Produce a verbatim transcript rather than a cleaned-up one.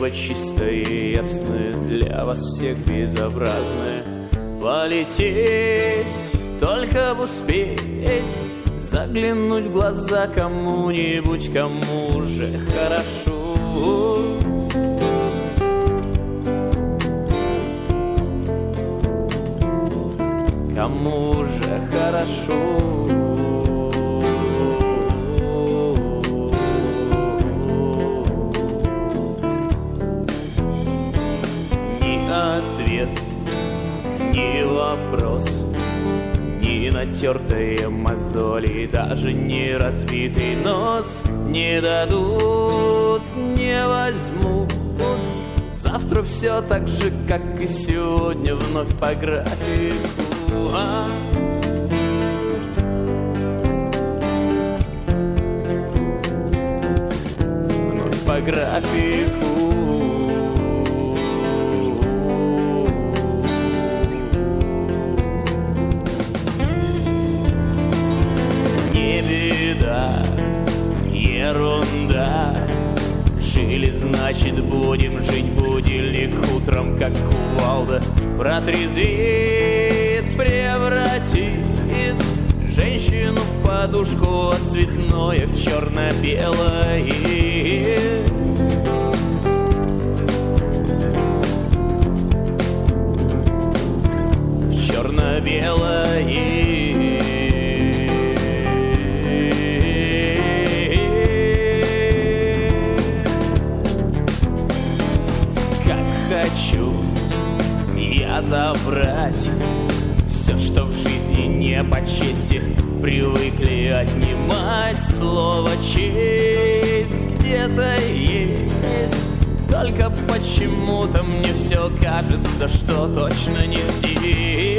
Небо чистое, ясное, для вас всех безобразное. Полететь, только бы успеть заглянуть в глаза кому-нибудь, кому уже хорошо. Кому уже хорошо. Ни ответ, ни вопрос, ни натертые мозоли, даже не разбитый нос не дадут, не возьмут. Завтра все так же, как и сегодня, вновь по графику. А? Вновь по графику. Не беда, ерунда. Жили, значит, будем жить. Будильник утром, как кувалда, протрезвит, превратит женщину в подушку, а цветное в черно-белое. В черно-белое. Хочу я забрать все, что в жизни не по чести привыкли отнимать. Слово честь где-то есть, только почему-то мне все кажется, что точно не здесь.